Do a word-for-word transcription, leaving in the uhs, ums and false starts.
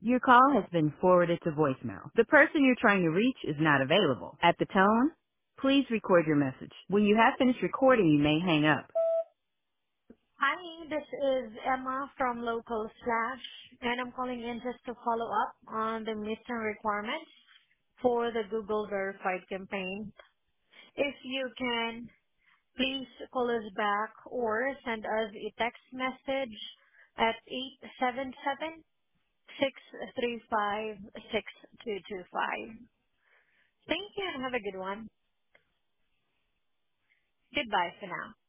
Your call has been forwarded to voicemail. The person you're trying to reach is not available. At the tone, please record your message. When you have finished recording, you may hang up. Hi, this is Emma from Local Slash, and I'm calling in just to follow up on the missing requirements for the Google Verified campaign. If you can, please call us back or send us a text message at eight seven seven, six three five, six two two five. Thank you and have a good one. Goodbye for now.